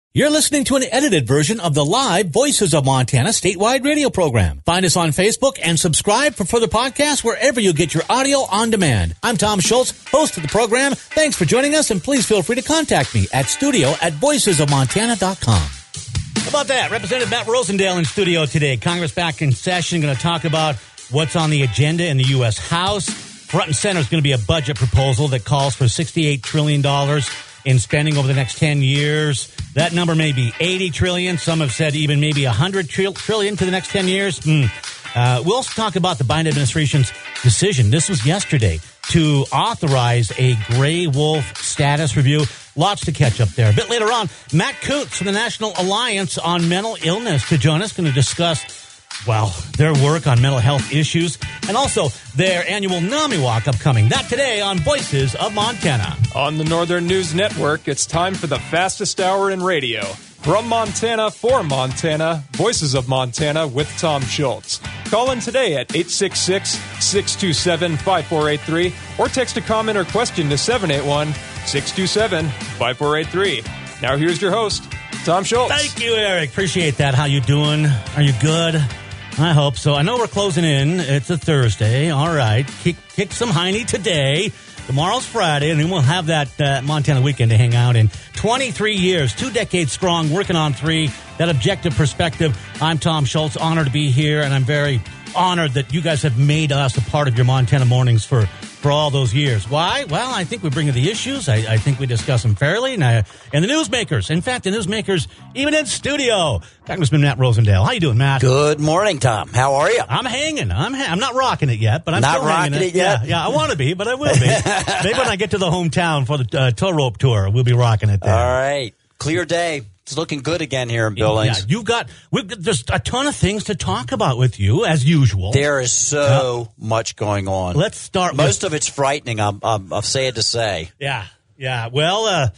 You're listening to an edited version of the live Voices of Montana statewide radio program. Find us on Facebook and subscribe for further podcasts wherever you get your audio on demand. I'm Tom Schultz, host of the program. Thanks for joining us, and please feel free to contact me at studio@voicesofmontana.com. How about that? Representative Matt Rosendale in studio today. Congress back in session. Going to talk about what's on the agenda in the U.S. House. Front and center is going to be a budget proposal that calls for $68 trillion in spending over the next 10 years. That number may be $80 trillion. Some have said even maybe $100 trillion for the next 10 years. We'll also talk about the Biden administration's decision. This was yesterday to authorize a gray wolf status review. Lots to catch up there. A bit later on, Matt Koontz from the National Alliance on Mental Illness to join us. Going to discuss, well, their work on mental health issues and also their annual NAMI Walk upcoming. That today on Voices of Montana. On the Northern News Network, it's time for the fastest hour in radio. From Montana for Montana, Voices of Montana with Tom Schultz. Call in today at 866-627-5483 or text a comment or question to 781-627-5483. Now here's your host, Tom Schultz. Thank you, Eric. Appreciate that. How you doing? Are you good? I hope so. I know we're closing in. It's a Thursday. All right. Kick some hiney today. Tomorrow's Friday, and then we'll have that Montana weekend to hang out in. 23 years, 2 decades strong, working on 3. That objective perspective. I'm Tom Schultz. Honored to be here, and I'm very honored that you guys have made us a part of your Montana mornings for all those years. Why? Well, I think we bring the issues. I think we discuss them fairly. And the newsmakers. In fact, the newsmakers, even in studio. Congressman Matt Rosendale. How you doing, Matt? Good morning, Tom. How are you? I'm hanging. I'm not rocking it yet, but I'm not still rocking hanging it yet. Yeah, I want to be, but I will be. Maybe when I get to the hometown for the tow rope tour, we'll be rocking it there. All right. Clear day. It's looking good again here in Billings. Yeah, there's a ton of things to talk about with you, as usual. There is so much going on. Let's start Most of it's frightening, I'm sad to say. Yeah. Well,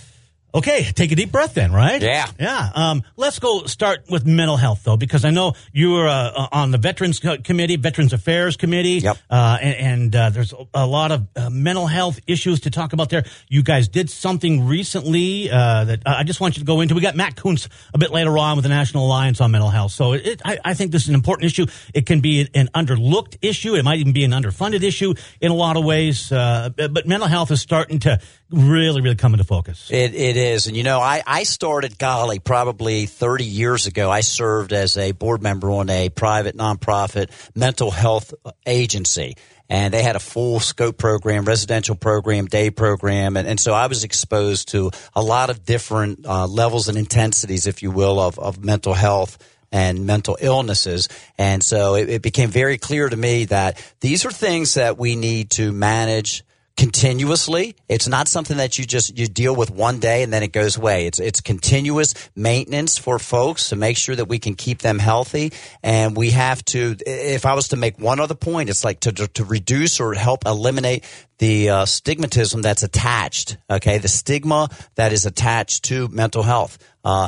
okay, take a deep breath then, right? Yeah. Let's go start with mental health, though, because I know you were on the Veterans Committee, Veterans Affairs Committee. Yep. And there's a lot of mental health issues to talk about there. You guys did something recently that I just want you to go into. We got Matt Koontz a bit later on with the National Alliance on Mental Health. So I think this is an important issue. It can be an underlooked issue. It might even be an underfunded issue in a lot of ways. But mental health is starting to really come into focus. It is. And, I started, probably 30 years ago. I served as a board member on a private nonprofit mental health agency. And they had a full scope program, residential program, day program. And so I was exposed to a lot of different levels and intensities, if you will, of mental health and mental illnesses. And so it became very clear to me that these are things that we need to manage continuously. It's not something that you deal with one day and then it goes away. It's continuous maintenance for folks to make sure that we can keep them healthy. And we have to, if I was to make one other point, it's like to reduce or help eliminate the stigmatism that's attached, okay, the stigma that is attached to mental health.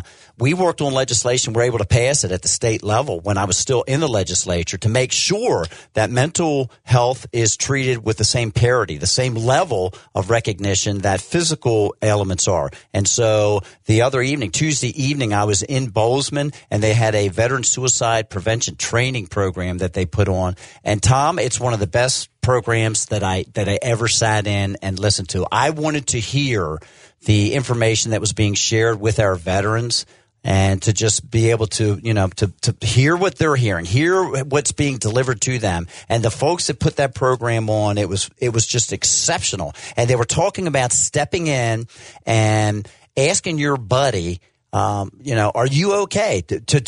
We worked on legislation. We were able to pass it at the state level when I was still in the legislature to make sure that mental health is treated with the same parity, the same level of recognition that physical elements are. And so the other evening, Tuesday evening, I was in Bozeman and they had a veteran suicide prevention training program that they put on. And Tom, it's one of the best programs that I ever sat in and listened to. I wanted to hear the information that was being shared with our veterans and to just be able to, to hear what they're hearing, hear what's being delivered to them. And the folks that put that program on, it was just exceptional. And they were talking about stepping in and asking your buddy, are you okay?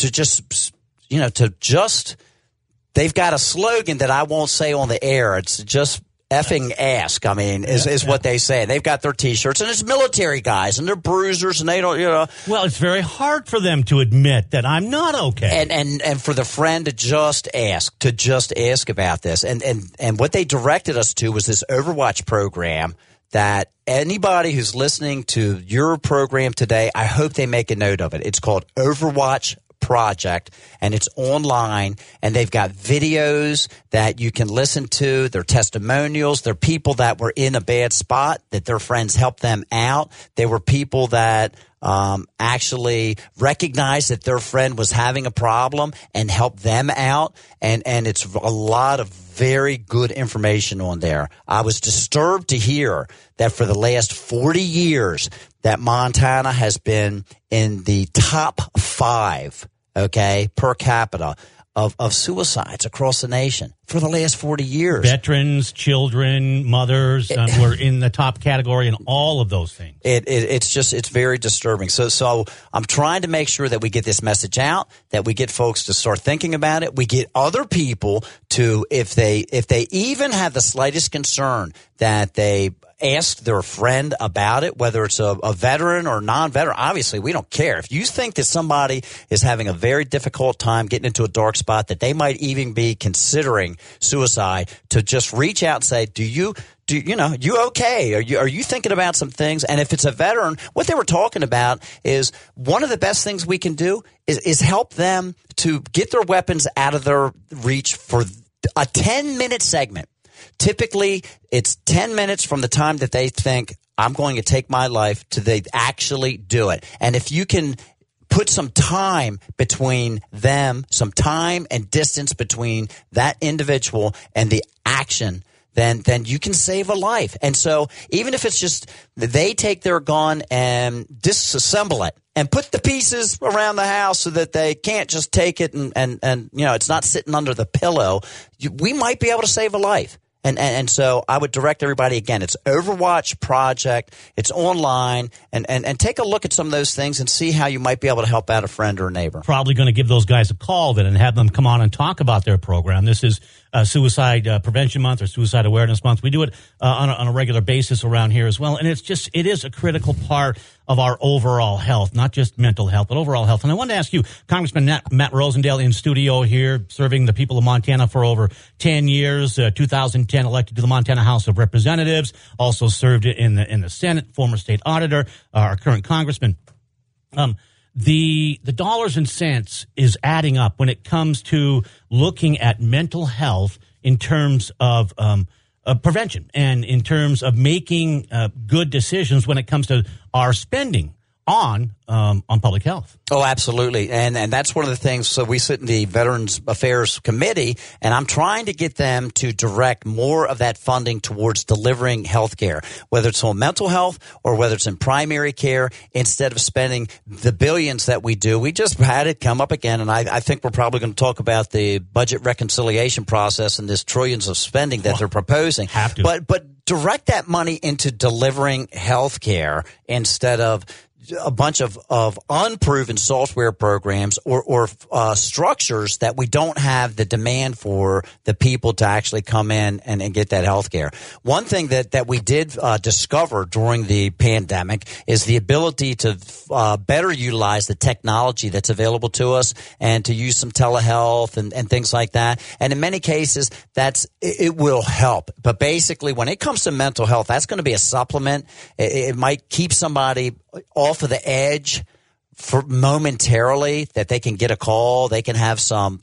They've got a slogan that I won't say on the air. It's just effing ask, is what they say. They've got their T-shirts, and it's military guys, and they're bruisers, and they don't, Well, it's very hard for them to admit that I'm not okay. And for the friend to just ask about this. And what they directed us to was this Overwatch program that anybody who's listening to your program today, I hope they make a note of it. It's called Overwatch Project, and it's online, and they've got videos that you can listen to. They're testimonials. They're people that were in a bad spot that their friends helped them out. They were people that actually recognize that their friend was having a problem and help them out. And it's a lot of very good information on there. I was disturbed to hear that for the last 40 years that Montana has been in the top 5, per capita of suicides across the nation for the last 40 years. Veterans, children, mothers were in the top category in all of those things. It's very disturbing. So I'm trying to make sure that we get this message out, that we get folks to start thinking about it. We get other people to, if they even have the slightest concern, that they ask their friend about it, whether it's a veteran or non-veteran. Obviously, we don't care. If you think that somebody is having a very difficult time getting into a dark spot, that they might even be considering suicide, to just reach out and say, you okay? Are you thinking about some things? And if it's a veteran, what they were talking about is one of the best things we can do is help them to get their weapons out of their reach for a 10-minute segment. Typically, it's 10 minutes from the time that they think, I'm going to take my life, to they actually do it. And if you can put some time between them, some time and distance between that individual and the action, then you can save a life. And so even if it's just they take their gun and disassemble it and put the pieces around the house so that they can't just take it and it's not sitting under the pillow, we might be able to save a life. And so I would direct everybody, again, it's Overwatch Project. It's online, and take a look at some of those things and see how you might be able to help out a friend or a neighbor. Probably going to give those guys a call then and have them come on and talk about their program. This is Suicide Prevention Month or Suicide Awareness Month. We do it on a regular basis around here as well. And it is a critical part of our overall health, not just mental health, but overall health. And I wanted to ask you, Congressman Matt Rosendale in studio here, serving the people of Montana for over 10 years, 2010 elected to the Montana House of Representatives, also served in the Senate, former state auditor, our current congressman. The dollars and cents is adding up when it comes to looking at mental health in terms of prevention and in terms of making good decisions when it comes to our spending on public health. Oh, absolutely. And that's one of the things. So we sit in the Veterans Affairs Committee, and I'm trying to get them to direct more of that funding towards delivering health care, whether it's on mental health or whether it's in primary care, instead of spending the billions that we do. We just had it come up again, and I think we're probably going to talk about the budget reconciliation process and this trillions of spending that they're proposing. Have to. But direct that money into delivering health care instead of a bunch of unproven software programs or structures that we don't have the demand for the people to actually come in and get that health care. One thing that we did discover during the pandemic is the ability to better utilize the technology that's available to us and to use some telehealth and things like that. And in many cases, it will help. But basically, when it comes to mental health, that's going to be a supplement. It might keep somebody off of the edge for momentarily, that they can get a call, they can have some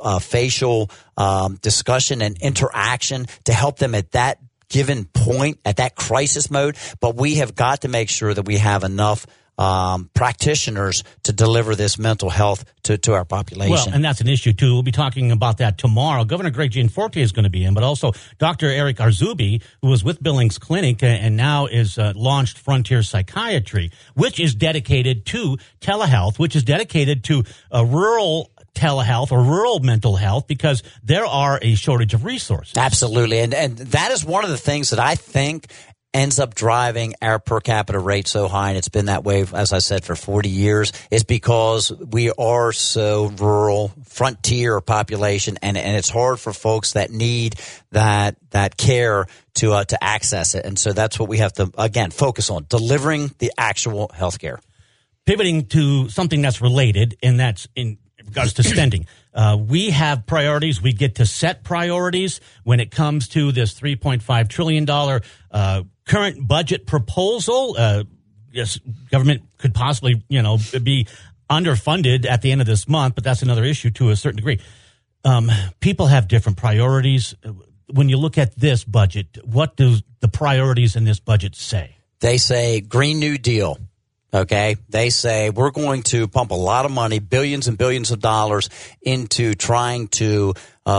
facial discussion and interaction to help them at that given point, at that crisis mode. But we have got to make sure that we have enough practitioners to deliver this mental health to our population. Well, and that's an issue, too. We'll be talking about that tomorrow. Governor Greg Gianforte is going to be in, but also Dr. Eric Arzubi, who was with Billings Clinic and now is launched Frontier Psychiatry, which is dedicated to telehealth, which is dedicated to rural telehealth or rural mental health, because there are a shortage of resources. Absolutely. And that is one of the things that I think ends up driving our per capita rate so high, and it's been that way, as I said, for 40 years, is because we are so rural, frontier population, and it's hard for folks that need that care to access it. And so that's what we have to, again, focus on, delivering the actual health care. Pivoting to something that's related, and that's in regards to spending. We have priorities. We get to set priorities when it comes to this $3.5 trillion current budget proposal. Yes, government could possibly, be underfunded at the end of this month, but that's another issue to a certain degree. People have different priorities. When you look at this budget, what do the priorities in this budget say? They say Green New Deal. Okay, they say we're going to pump a lot of money, billions and billions of dollars, into trying to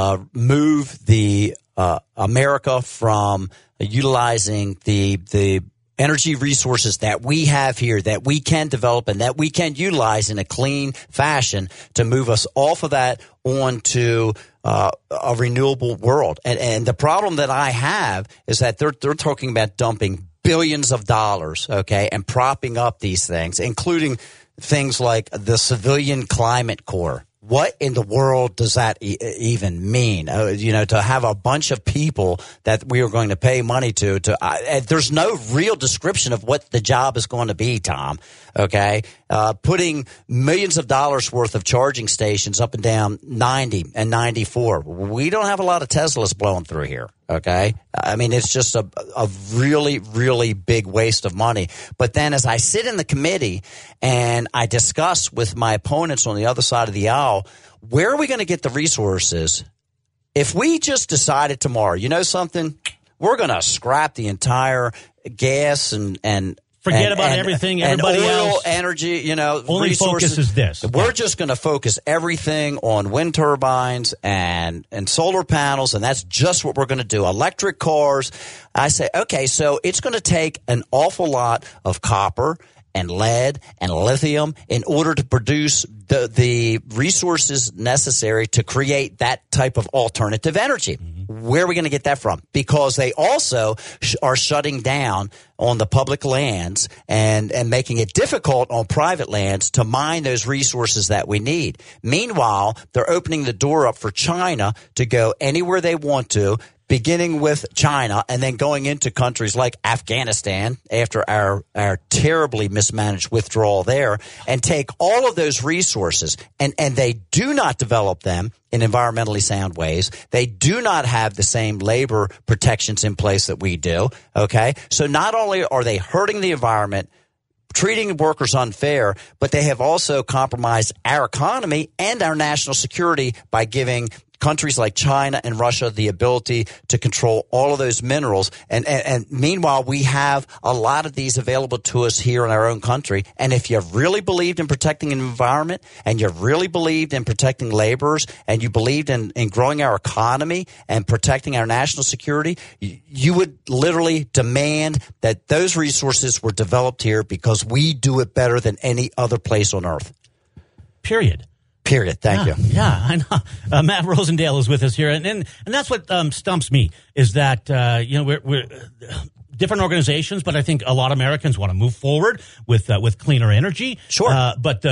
move the America from utilizing the energy resources that we have here, that we can develop and that we can utilize in a clean fashion, to move us off of that onto a renewable world. And the problem that I have is that they're talking about dumping billions of dollars, okay, and propping up these things, including things like the Civilian Climate Corps. What in the world does that even mean? To have a bunch of people that we are going to pay money to there's no real description of what the job is going to be, Tom. Okay. Putting millions of dollars worth of charging stations up and down 90 and 94. We don't have a lot of Teslas blowing through here. Okay. I mean, it's just a really, really big waste of money. But then as I sit in the committee and I discuss with my opponents on the other side of the aisle, where are we going to get the resources? If we just decided tomorrow, you know something, we're going to scrap the entire gas and forget about everything, everybody and oil, else. Energy, only resources. Focus is this. We're just going to focus everything on wind turbines and solar panels, and that's just what we're going to do. Electric cars. I say, okay, so it's going to take an awful lot of copper and lead and lithium in order to produce the resources necessary to create that type of alternative energy. Mm-hmm. Where are we going to get that from? Because they also are shutting down on the public lands and making it difficult on private lands to mine those resources that we need. Meanwhile, they're opening the door up for China to go anywhere they want to, beginning with China and then going into countries like Afghanistan after our terribly mismanaged withdrawal there, and take all of those resources and they do not develop them in environmentally sound ways. They do not have the same labor protections in place that we do. Okay. So not only are they hurting the environment, treating workers unfair, but they have also compromised our economy and our national security by giving countries like China and Russia the ability to control all of those minerals. And meanwhile, we have a lot of these available to us here in our own country. And if you really believed in protecting the environment, and you really believed in protecting laborers, and you believed in growing our economy and protecting our national security, you would literally demand that those resources were developed here, because we do it better than any other place on earth. Period. Thank you. Yeah, I know. Matt Rosendale is with us here, and that's what stumps me, is that we're different organizations, but I think a lot of Americans want to move forward with cleaner energy. Sure. But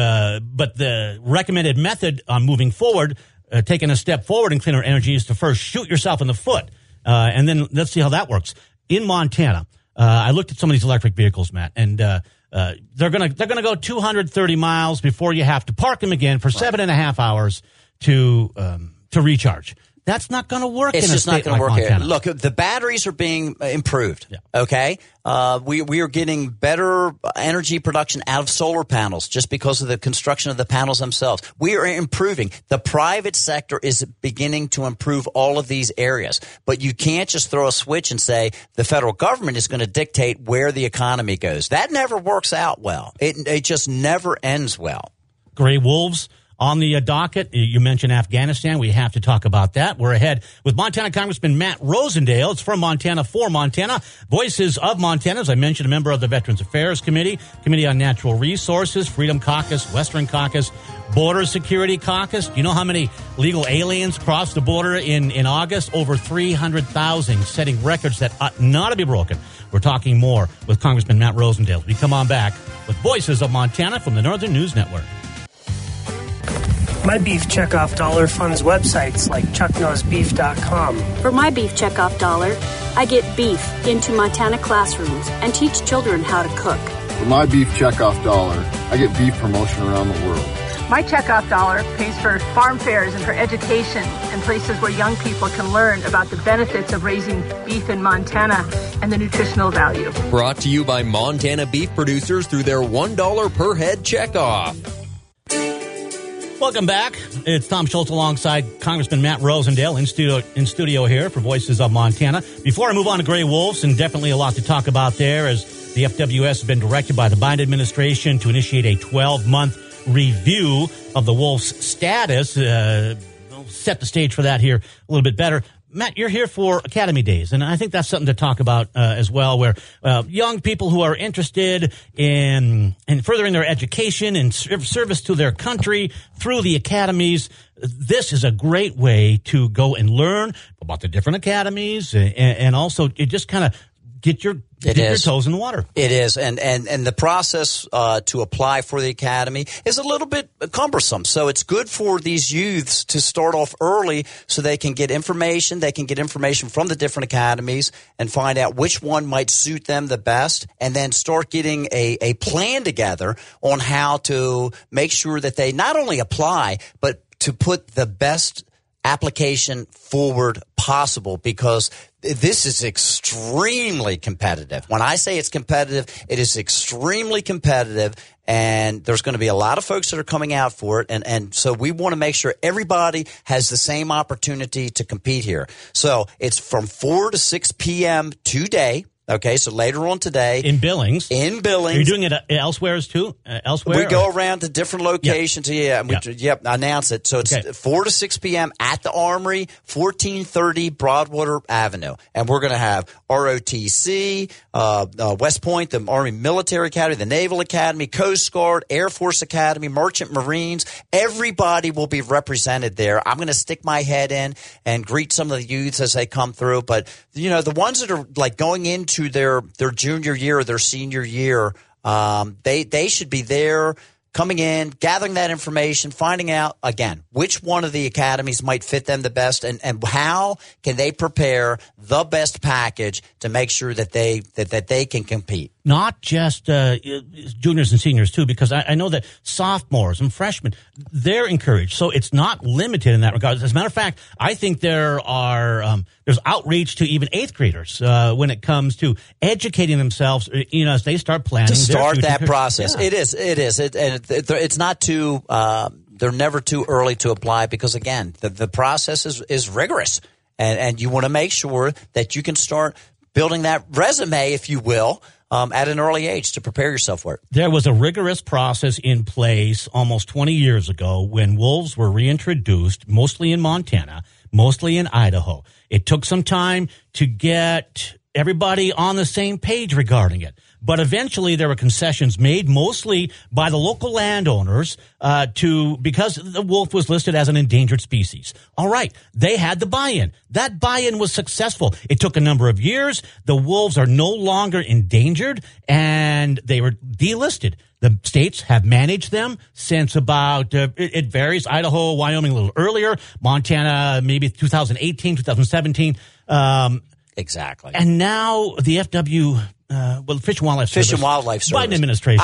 the recommended method on moving forward, taking a step forward in cleaner energy, is to first shoot yourself in the foot, and then let's see how that works. In Montana, I looked at some of these electric vehicles, Matt, and they're gonna go 230 miles before you have to park them again for 7.5 hours to recharge. That's not going to work. It's in just a state not going to like work. Montana. Look, the batteries are being improved. Yeah. Okay, we are getting better energy production out of solar panels just because of the construction of the panels themselves. We are improving. The private sector is beginning to improve all of these areas, but you can't just throw a switch and say the federal government is going to dictate where the economy goes. That never works out well. It just never ends well. Gray wolves on the docket. You mentioned Afghanistan. We have to talk about that. We're ahead with Montana Congressman Matt Rosendale. It's from Montana for Montana. Voices of Montana, as I mentioned, a member of the Veterans Affairs Committee, Committee on Natural Resources, Freedom Caucus, Western Caucus, Border Security Caucus. Do you know how many legal aliens crossed the border in August? Over 300,000, setting records that ought not to be broken. We're talking more with Congressman Matt Rosendale. We come on back with Voices of Montana from the Northern News Network. My beef checkoff dollar funds websites like chuckknowsbeef.com. For my beef checkoff dollar, I get beef into Montana classrooms and teach children how to cook. For my beef checkoff dollar, I get beef promotion around the world. My checkoff dollar pays for farm fairs and for education and places where young people can learn about the benefits of raising beef in Montana and the nutritional value. Brought to you by Montana beef producers through their $1 per head checkoff. Welcome back. It's Tom Schultz alongside Congressman Matt Rosendale in studio here for Voices of Montana. Before I move on to Gray Wolves, and definitely a lot to talk about there, as the FWS has been directed by the Biden administration to initiate a 12-month review of the Wolves' status. We'll set the stage for that here a little bit better. Matt, you're here for Academy Days, and I think that's something to talk about as well, where young people who are interested in furthering their education and service to their country through the academies, this is a great way to go and learn about the different academies and also just kind of get your toes in the water. It is. And the process to apply for the academy is a little bit cumbersome. So it's good for these youths to start off early so they can get information. They can get information from the different academies and find out which one might suit them the best, and then start getting a plan together on how to make sure that they not only apply, but to put the best application forward possible, because this is extremely competitive. When I say it's competitive, it is extremely competitive, and there's going to be a lot of folks that are coming out for it. And so we want to make sure everybody has the same opportunity to compete here. So it's from 4 to 6 p.m. today. Okay, so later on today. In Billings. In Billings. Are you doing it elsewhere too? We go around to different locations. Yep, announce it. So it's 4 to 6 p.m. at the Armory, 1430 Broadwater Avenue. And we're going to have ROTC, West Point, the Army Military Academy, the Naval Academy, Coast Guard, Air Force Academy, Merchant Marines. Everybody will be represented there. I'm going to stick my head in and greet some of the youths as they come through. But, you know, the ones that are like going into their junior year or their senior year, they should be there, coming in, gathering that information, finding out, again, which one of the academies might fit them the best, and how can they prepare the best package to make sure that they can compete. Not just juniors and seniors, too, because I know that sophomores and freshmen, they're encouraged. So it's not limited in that regard. As a matter of fact, I think there's outreach to even eighth graders when it comes to educating themselves, as they start planning. To start that process. Yeah. It is. It's not too they're never too early to apply, because, again, the process is rigorous. And you want to make sure that you can start building that resume, if you will, at an early age to prepare yourself for it. There was a rigorous process in place almost 20 years ago when wolves were reintroduced, mostly in Montana, mostly in Idaho. It took some time to get everybody on the same page regarding it. But eventually there were concessions made, mostly by the local landowners, because the wolf was listed as an endangered species. All right. They had the buy-in. That buy-in was successful. It took a number of years. The wolves are no longer endangered, and they were delisted. The states have managed them since about, it varies, Idaho, Wyoming a little earlier, Montana maybe 2018, 2017. Exactly. And now the FW... Fish and Wildlife Service. Biden administration.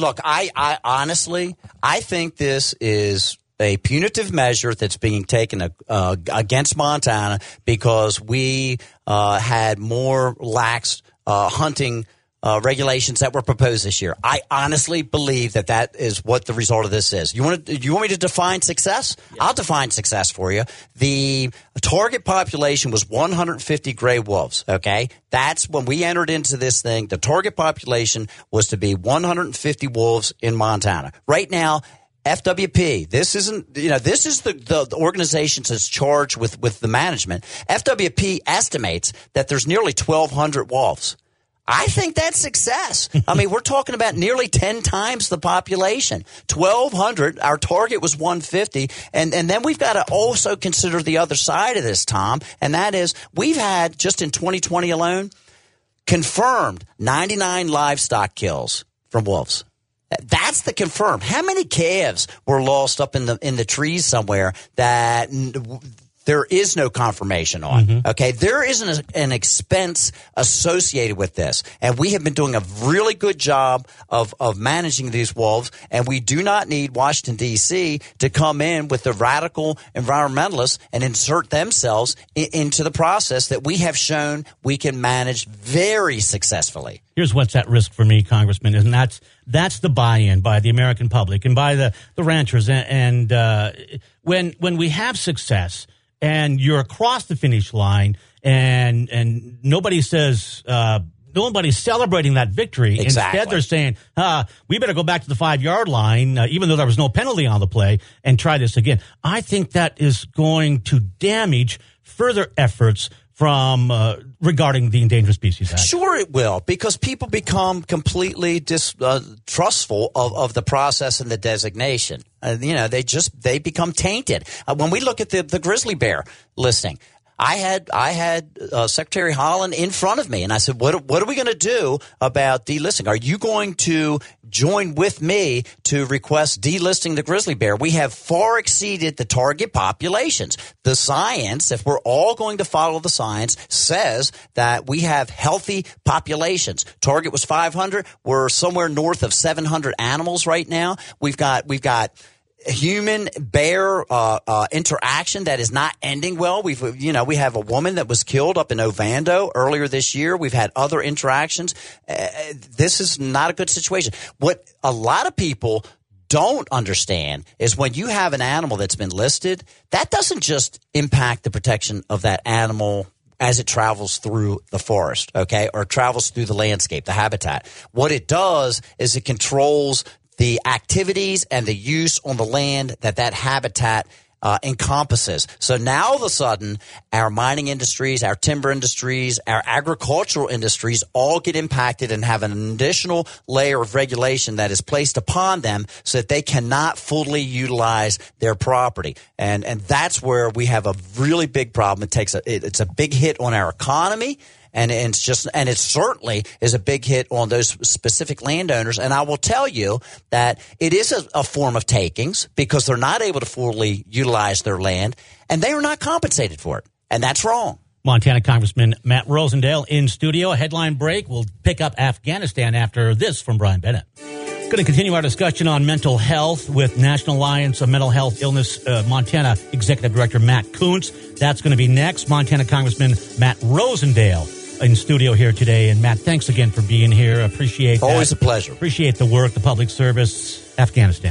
I honestly, I think this is a punitive measure that's being taken against Montana because we had more lax hunting regulations that were proposed this year. I honestly believe that is what the result of this is. You want me to define success? Yeah. I'll define success for you. The target population was 150 gray wolves, okay? That's when we entered into this thing. The target population was to be 150 wolves in Montana. Right now, FWP, this is the organization that's charged with the management. FWP estimates that there's nearly 1,200 wolves. I think that's success. I mean, we're talking about nearly 10 times the population. 1,200. Our target was 150. And then we've got to also consider the other side of this, Tom, and that is we've had, just in 2020 alone, confirmed 99 livestock kills from wolves. That's the confirmed. How many calves were lost up in the trees somewhere that there is no confirmation on. Okay, there isn't an expense associated with this, and we have been doing a really good job of managing these wolves. And we do not need Washington D.C. to come in with the radical environmentalists and insert themselves into the process that we have shown we can manage very successfully. Here's what's at risk for me, Congressman, and that's the buy-in by the American public and by the ranchers. And when we have success and you're across the finish line and nobody says nobody's celebrating that victory. Exactly. Instead, they're saying, we better go back to the 5-yard line, even though there was no penalty on the play, and try this again. I think that is going to damage further efforts from regarding the Endangered Species Act. Sure it will, because people become completely distrustful of the process and the designation. They become tainted. When we look at the grizzly bear listing, I had Secretary Haaland in front of me, and I said, what are we going to do about delisting? Are you going to join with me to request delisting the grizzly bear? We have far exceeded the target populations. The science, if we're all going to follow the science, says that we have healthy populations. Target was 500. We're somewhere north of 700 animals right now. We've got human bear interaction that is not ending well. We have a woman that was killed up in Ovando earlier this year. We've had other interactions. This is not a good situation. What a lot of people don't understand is when you have an animal that's been listed, that doesn't just impact the protection of that animal as it travels through the forest, okay, or travels through the landscape, the habitat. What it does is it controls the activities and the use on the land that habitat encompasses. So now all of a sudden, our mining industries, our timber industries, our agricultural industries all get impacted and have an additional layer of regulation that is placed upon them so that they cannot fully utilize their property. And that's where we have a really big problem. It's a big hit on our economy. And it certainly is a big hit on those specific landowners. And I will tell you that it is a form of takings because they're not able to fully utilize their land, and they are not compensated for it. And that's wrong. Montana Congressman Matt Rosendale in studio. A headline break. We'll pick up Afghanistan after this from Brian Bennett. Going to continue our discussion on mental health with National Alliance of Mental Health Illness Montana Executive Director Matt Kuntz. That's going to be next. Montana Congressman Matt Rosendale in studio here today. And Matt, thanks again for being here. Appreciate that. Always a pleasure. Appreciate the work, the public service. Afghanistan.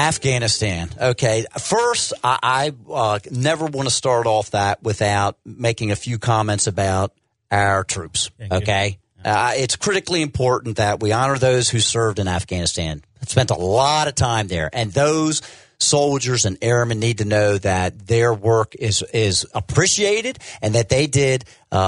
Okay. First, I never want to start off that without making a few comments about our troops. Okay. It's critically important that we honor those who served in Afghanistan, spent a lot of time there, and those soldiers and airmen need to know that their work is appreciated and that they did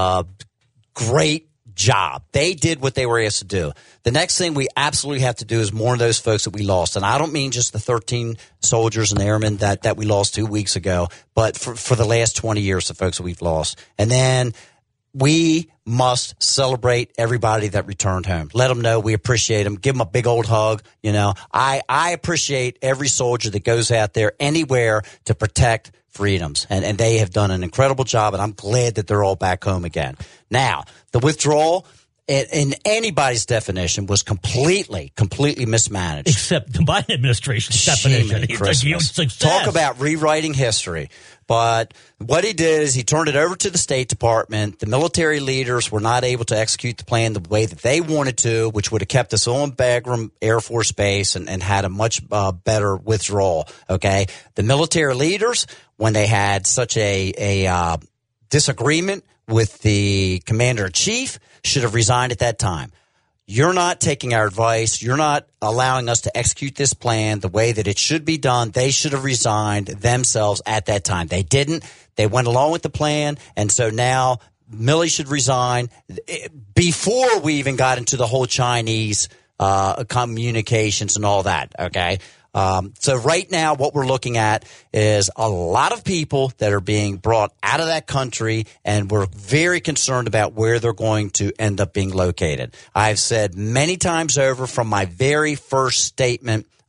great job. They did what they were asked to do. The next thing we absolutely have to do is mourn those folks that we lost. And I don't mean just the 13 soldiers and airmen that we lost 2 weeks ago, but for the last 20 years, the folks that we've lost. And then we must celebrate everybody that returned home. Let them know we appreciate them. Give them a big old hug. I appreciate every soldier that goes out there anywhere to protect freedoms. And they have done an incredible job, and I'm glad that they're all back home again. Now, the withdrawal, in anybody's definition, was completely mismanaged. Except the Biden administration's definition. It's a huge success. Talk about rewriting history. But what he did is he turned it over to the State Department. The military leaders were not able to execute the plan the way that they wanted to, which would have kept us on Bagram Air Force Base and had a much better withdrawal. Okay. The military leaders, when they had such a disagreement with the commander-in-chief, should have resigned at that time. You're not taking our advice. You're not allowing us to execute this plan the way that it should be done. They should have resigned themselves at that time. They didn't. They went along with the plan, and so now Milley should resign before we even got into the whole Chinese communications and all that, okay? So right now what we're looking at is a lot of people that are being brought out of that country, and we're very concerned about where they're going to end up being located. I've said many times over from my very first statement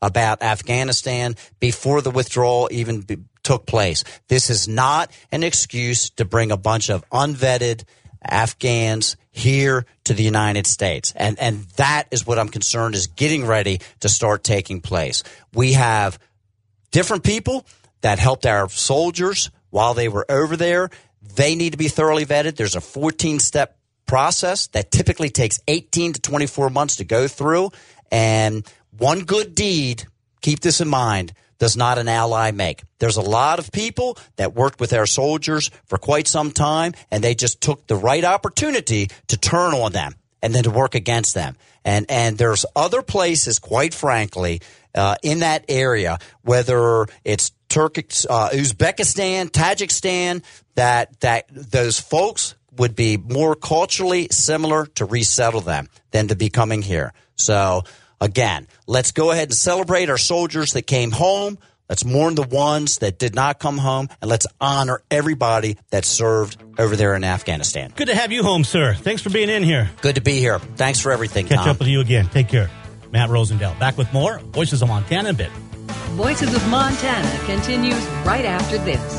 about Afghanistan before the withdrawal even took place. This is not an excuse to bring a bunch of unvetted Afghans here to the United States. And that is what I'm concerned is getting ready to start taking place. We have different people that helped our soldiers while they were over there. They need to be thoroughly vetted. There's a 14-step process that typically takes 18 to 24 months to go through. And one good deed, keep this in mind, does not an ally make. There's a lot of people that worked with our soldiers for quite some time, and they just took the right opportunity to turn on them and then to work against them. And there's other places, quite frankly, in that area, whether it's Uzbekistan, Tajikistan, that those folks would be more culturally similar to resettle them than to be coming here. So, again, let's go ahead and celebrate our soldiers that came home. Let's mourn the ones that did not come home, and let's honor everybody that served over there in Afghanistan. Good to have you home, sir. Thanks for being in here. Good to be here. Thanks for everything, Catch Tom. up with you again. Take care. Matt Rosendale. Back with more Voices of Montana in a bit. Voices of Montana continues right after this.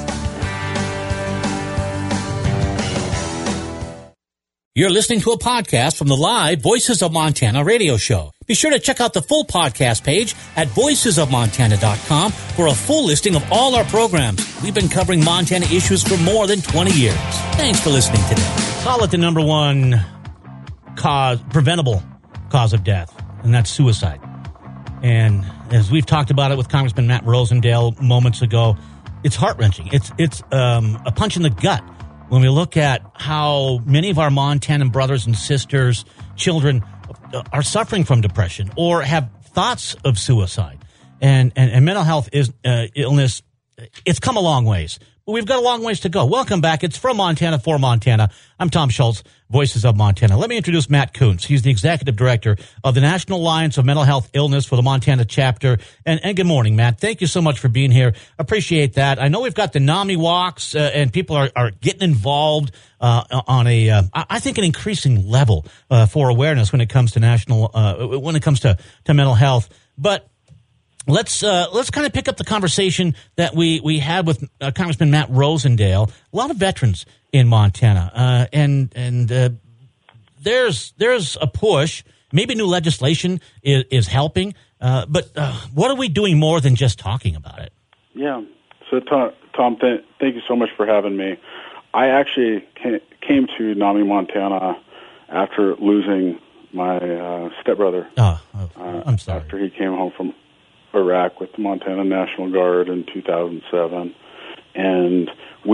You're listening to a podcast from the live Voices of Montana radio show. Be sure to check out the full podcast page at voicesofmontana.com for a full listing of all our programs. We've been covering Montana issues for more than 20 years. Thanks for listening today. Call it the number one preventable cause of death, and that's suicide. And as we've talked about it with Congressman Matt Rosendale moments ago, it's heart-wrenching. It's a punch in the gut when we look at how many of our Montanan brothers and sisters, children, are suffering from depression or have thoughts of suicide. And mental health illness, it's come a long ways. But we've got a long ways to go. Welcome back. It's From Montana for Montana. I'm Tom Schultz, Voices of Montana. Let me introduce Matt Kuntz. He's the Executive Director of the National Alliance of Mental Health Illness for the Montana chapter. And good morning, Matt. Thank you so much for being here. Appreciate that. I know we've got the NAMI walks, and people are getting involved on I think an increasing level for awareness when it comes to to mental health. But Let's kind of pick up the conversation that we had with Congressman Matt Rosendale. A lot of veterans in Montana, and there's a push. Maybe new legislation is helping, but what are we doing more than just talking about it? Yeah. So Tom, thank you so much for having me. I actually came to NAMI, Montana, after losing my stepbrother. I'm sorry. After he came home from Iraq with the Montana National Guard in 2007, and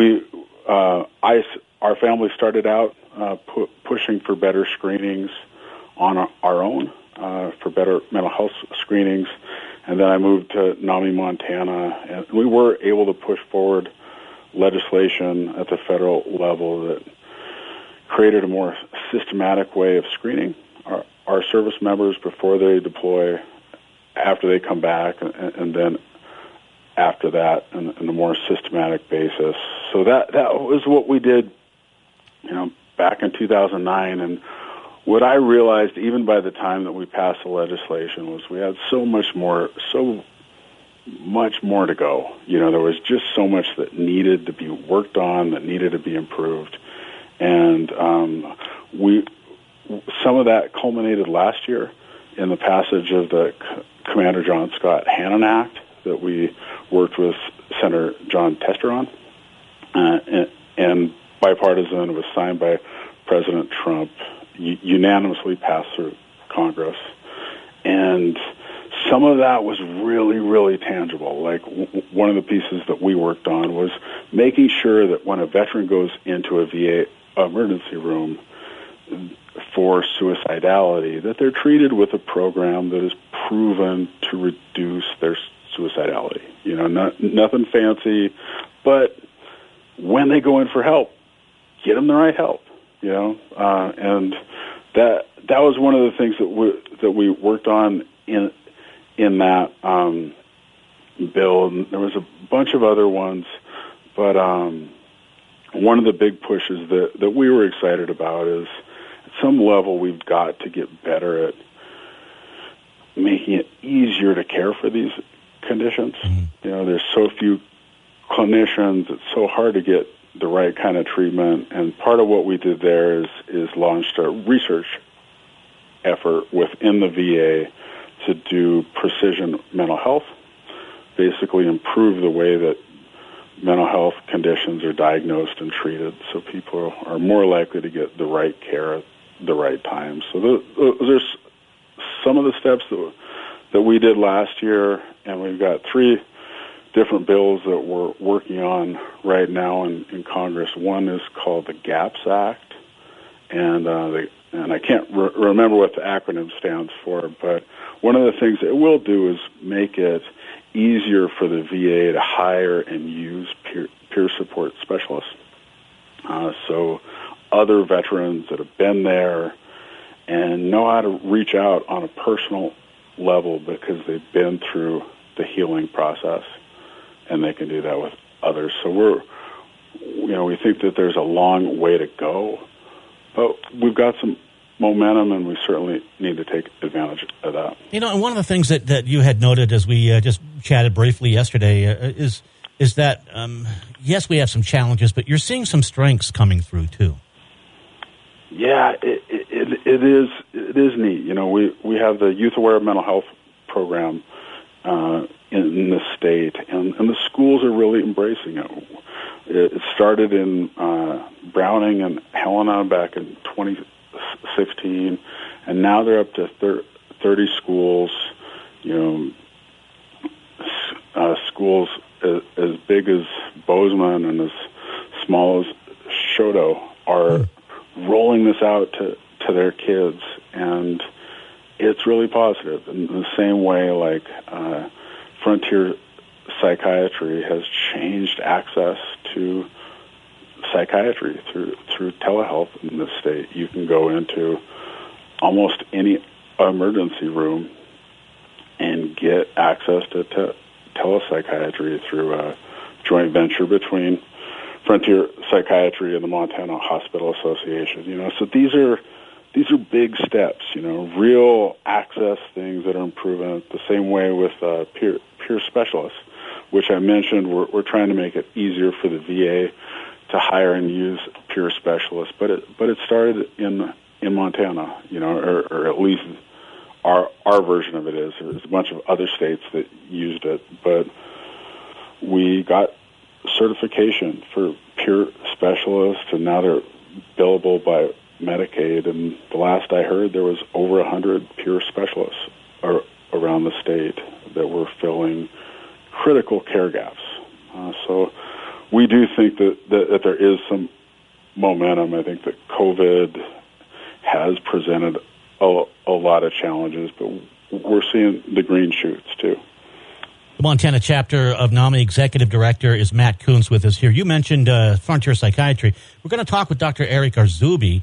our family started out pushing for better screenings on our own, for better mental health screenings, and then I moved to NAMI, Montana, and we were able to push forward legislation at the federal level that created a more systematic way of screening our service members before they deploy, after they come back, and then after that, on a more systematic basis. So that was what we did, back in 2009. And what I realized, even by the time that we passed the legislation, was we had so much more to go. There was just so much that needed to be worked on, that needed to be improved, and some of that culminated last year in the passage of the Commander John Scott Hannon Act that we worked with Senator John Tester on, and bipartisan. It was signed by President Trump, unanimously passed through Congress, and some of that was really, really tangible. Like one of the pieces that we worked on was making sure that when a veteran goes into a VA emergency room for suicidality, that they're treated with a program that is proven to reduce their suicidality. Nothing fancy, but when they go in for help, get them the right help. And that was one of the things that we worked on in that bill. And there was a bunch of other ones, but one of the big pushes that we were excited about is, at some level, we've got to get better at making it easier to care for these conditions. You know, there's so few clinicians, it's so hard to get the right kind of treatment, and part of what we did there is launched a research effort within the VA to do precision mental health, basically improve the way that mental health conditions are diagnosed and treated so people are more likely to get the right care at the right time. So there's some of the steps that we did last year, and we've got 3 different bills that we're working on right now in Congress. One is called the GAPS Act, and I can't remember what the acronym stands for, but one of the things it will do is make it easier for the VA to hire and use peer support specialists. So other veterans that have been there and know how to reach out on a personal level because they've been through the healing process, and they can do that with others. So we think that there's a long way to go, but we've got some momentum, and we certainly need to take advantage of that. You know, and one of the things that you had noted as we just chatted briefly yesterday is that, yes, we have some challenges, but you're seeing some strengths coming through, too. Yeah, it is neat. You know, we have the Youth Aware Mental Health program in the state, and the schools are really embracing it. It started in Browning and Helena back in 2016, and now they're up to 30 schools. You know, schools as big as Bozeman and as small as Choteau are rolling this out to their kids, and it's really positive. In the same way, like Frontier Psychiatry has changed access to psychiatry through telehealth in the state. You can go into almost any emergency room and get access to telepsychiatry through a joint venture between Frontier Psychiatry and the Montana Hospital Association. You know, so these are big steps. You know, real access things that are improving. The same way with peer specialists, which I mentioned. We're trying to make it easier for the VA to hire and use peer specialists, but it started in Montana. You know, or at least our version of it is. There's a bunch of other states that used it, but we got certification for peer specialists, and now they're billable by Medicaid. And the last I heard, there was over 100 peer specialists around the state that were filling critical care gaps. So we do think that there is some momentum. I think that COVID has presented a lot of challenges, but we're seeing the green shoots too. The Montana chapter of NAMI Executive Director is Matt Kuntz with us here. You mentioned Frontier Psychiatry. We're going to talk with Dr. Eric Arzubi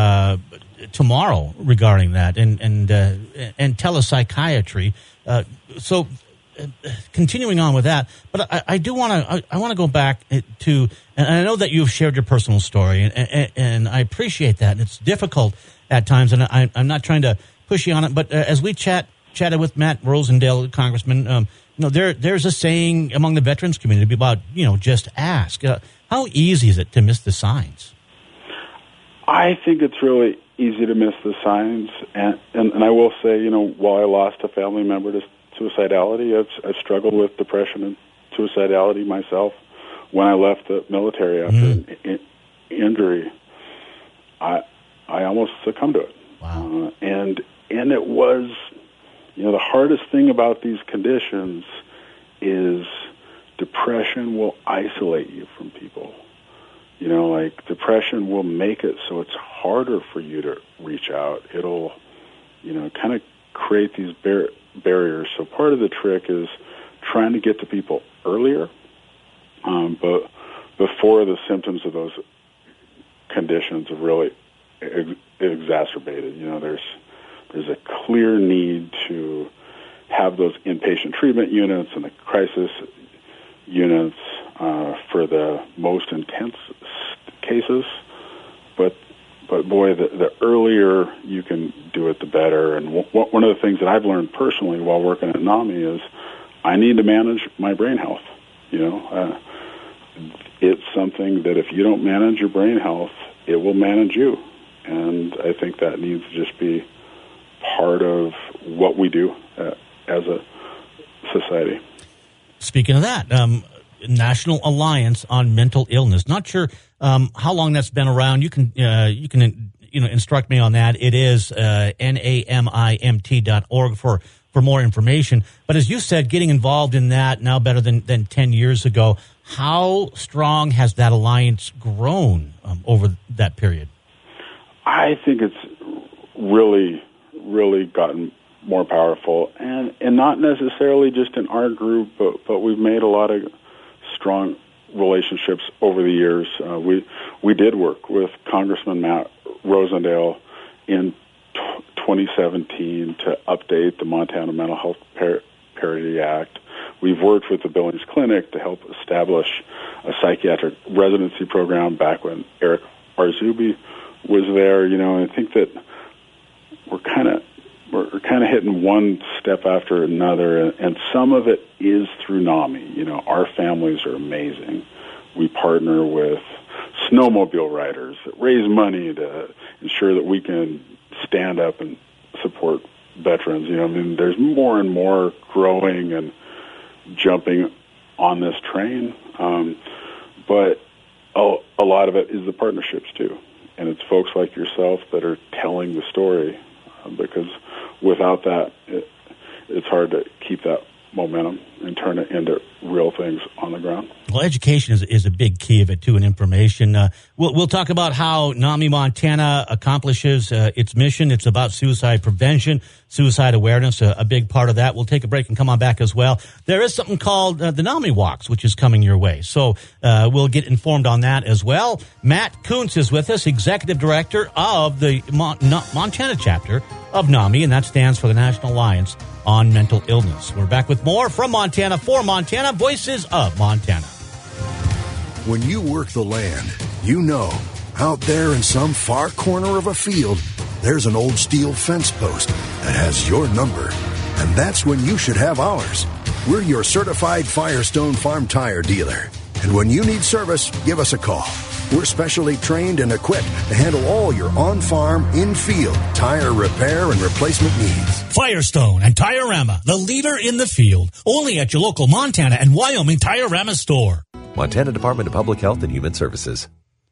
tomorrow regarding that and telepsychiatry. So continuing on with that, but I do want to go back to, and I know that you've shared your personal story, and I appreciate that. And it's difficult at times, and I'm not trying to push you on it, but as we chatted with Matt Rosendale, Congressman, there's a saying among the veterans community about, just ask. How easy is it to miss the signs? I think it's really easy to miss the signs, and I will say, while I lost a family member to suicidality, I've struggled with depression and suicidality myself. When I left the military after an injury, I almost succumbed to it. Wow. And it was, the hardest thing about these conditions is depression will isolate you from people. Like depression will make it so it's harder for you to reach out. It'll, kind of create these barriers. So part of the trick is trying to get to people earlier, but before the symptoms of those conditions have really exacerbated. There's a clear need to have those inpatient treatment units and the crisis units for the most intense cases, but But boy, the earlier you can do it, the better. And one of the things that I've learned personally while working at NAMI is I need to manage my brain health. It's something that if you don't manage your brain health, it will manage you. And I think that needs to just be part of what we do as a society. Speaking of that, National Alliance on Mental Illness. Not sure how long that's been around. You can instruct me on that. It is NAMIMT.org for more information. But as you said, getting involved in that now better than 10 years ago. How strong has that alliance grown over that period? I think it's really, really gotten more powerful, and not necessarily just in our group, but we've made a lot of strong relationships over the years. We did work with Congressman Matt Rosendale in 2017 to update the Montana Mental Health Parity Act. We've worked with the Billings Clinic to help establish a psychiatric residency program back when Eric Arzubi was there. I think that we're kind of hitting one step after another, and some of it is through NAMI. Our families are amazing. We partner with snowmobile riders that raise money to ensure that we can stand up and support veterans. There's more and more growing and jumping on this train, but a lot of it is the partnerships too, and it's folks like yourself that are telling the story, because without that, it's hard to keep that momentum and turn it into real things on the ground. Well, education is a big key of it too, and information. We'll talk about how NAMI Montana accomplishes its mission. It's about suicide prevention, suicide awareness, a big part of that. We'll take a break and come on back as well. There is something called the NAMI Walks, which is coming your way. So we'll get informed on that as well. Matt Kuntz is with us, Executive Director of the Montana chapter of NAMI, and that stands for the National Alliance on Mental Illness. We're back with more from Montana for Montana, Voices of Montana. When you work the land, out there in some far corner of a field, there's an old steel fence post that has your number. And that's when you should have ours. We're your certified Firestone Farm Tire dealer. And when you need service, give us a call. We're specially trained and equipped to handle all your on-farm, in-field tire repair and replacement needs. Firestone and Tire-Rama, the leader in the field. Only at your local Montana and Wyoming Tire-Rama store. Montana Department of Public Health and Human Services.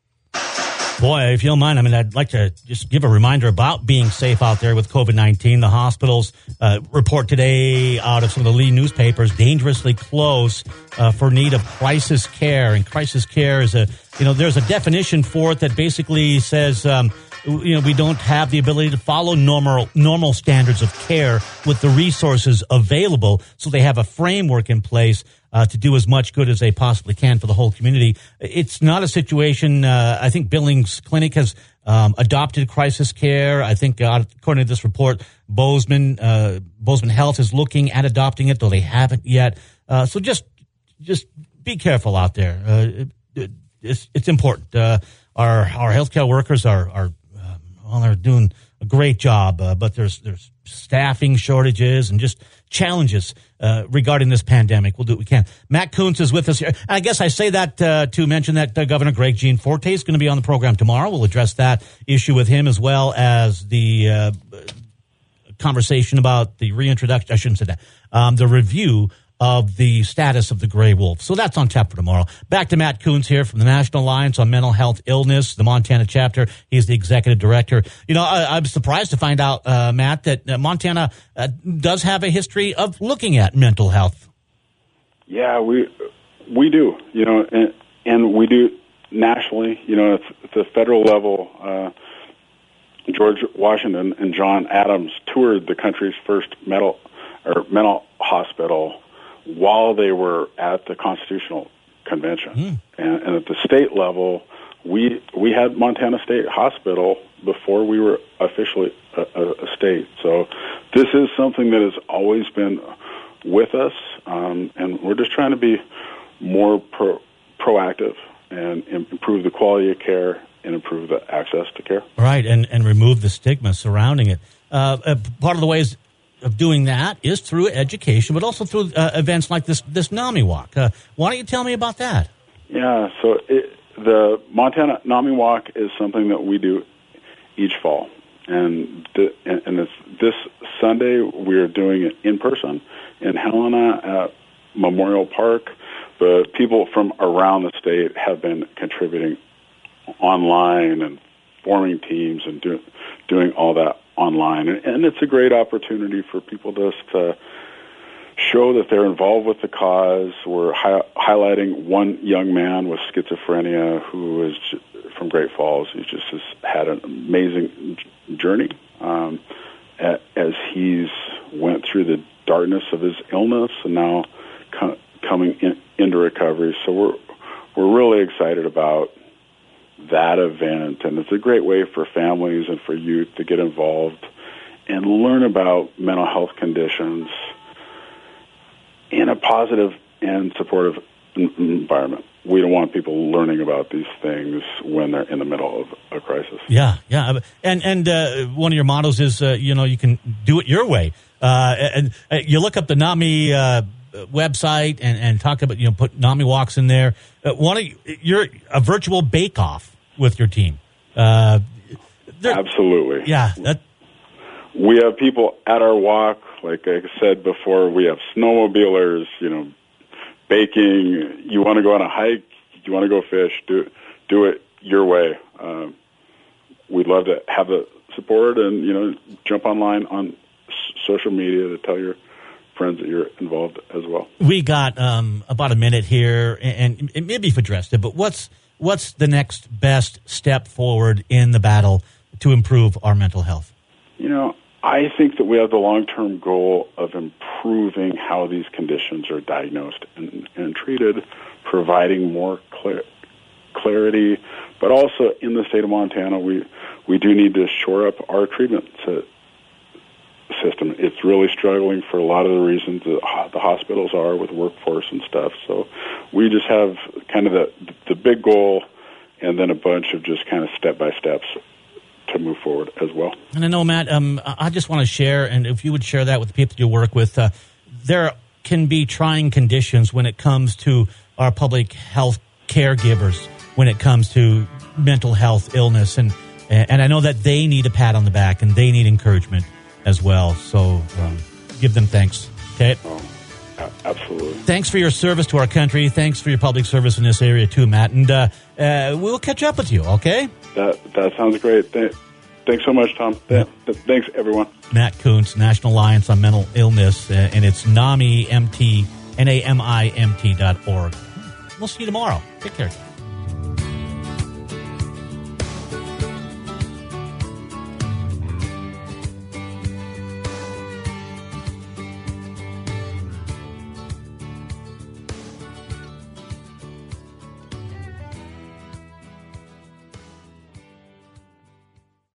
Boy, if you don't mind, I'd like to just give a reminder about being safe out there with COVID-19. The hospitals report today out of some of the lead newspapers dangerously close for need of crisis care. And crisis care is there's a definition for it that basically says, we don't have the ability to follow normal standards of care with the resources available. So they have a framework in place to do as much good as they possibly can for the whole community. It's not a situation. I think Billings Clinic has adopted crisis care. I think, according to this report, Bozeman Health is looking at adopting it, though they haven't yet. So just be careful out there. It's important. Our healthcare workers are they're doing a great job, but there's staffing shortages and just challenges regarding this pandemic. We'll do what we can. Matt Kuntz is with us here. I guess I say that to mention that Governor Greg Gianforte is going to be on the program tomorrow. We'll address that issue with him, as well as the conversation about the reintroduction. I shouldn't say that. The review of the status of the gray wolf. So that's on tap for tomorrow. Back to Matt Kuntz here from the National Alliance on Mental Health Illness, the Montana chapter. He's the executive director. I'm surprised to find out, Matt, that Montana does have a history of looking at mental health. Yeah, we do, and we do nationally. At the federal level, George Washington and John Adams toured the country's first mental hospital while they were at the Constitutional Convention. And at the state level, we had Montana State Hospital before we were officially a state. So this is something that has always been with us, and we're just trying to be more proactive and improve the quality of care improve the access to care. Right, and remove the stigma surrounding it. Part of the ways of doing that is through education, but also through events like this NAMI Walk. Why don't you tell me about that? Yeah, so the Montana NAMI Walk is something that we do each fall. And it's this Sunday, we're doing it in person in Helena at Memorial Park. But people from around the state have been contributing online and forming teams and doing all that online. And it's a great opportunity for people just to show that they're involved with the cause. We're highlighting one young man with schizophrenia who is from Great Falls. He just has had an amazing journey as he's went through the darkness of his illness and now coming into recovery. So we're really excited about that event, and it's a great way for families and for youth to get involved and learn about mental health conditions in a positive and supportive environment. We don't want people learning about these things when they're in the middle of a crisis. Yeah. And one of your mottos is, you can do it your way. And you look up the NAMI website and talk about, put NAMI walks in there. You're a virtual bake-off with your team. Absolutely. Yeah. We have people at our walk. Like I said before, we have snowmobilers, baking. You want to go on a hike, you want to go fish, do it your way. We'd love to have the support and, jump online on social media to tell your friends that you're involved as well. We got about a minute here, and maybe you've addressed it, but what's the next best step forward in the battle to improve our mental health? I think that we have the long-term goal of improving how these conditions are diagnosed and treated, providing more clarity, but also in the state of Montana, we do need to shore up our treatment system. It's really struggling for a lot of the reasons that the hospitals are with workforce and stuff. So we just have kind of the big goal and then a bunch of just kind of step-by-steps to move forward as well. And I know, Matt, I just want to share, and if you would share that with the people you work with, there can be trying conditions when it comes to our public health caregivers, when it comes to mental health illness, and I know that they need a pat on the back and they need encouragement as well. So give them thanks. Okay. Absolutely. Thanks for your service to our country. Thanks for your public service in this area too, Matt. And we'll catch up with you. Okay. That sounds great. Thanks so much, Tom. Thanks, everyone. Matt Kuntz, National Alliance on Mental Illness, and it's NAMIMT.org. We'll see you tomorrow. Take care.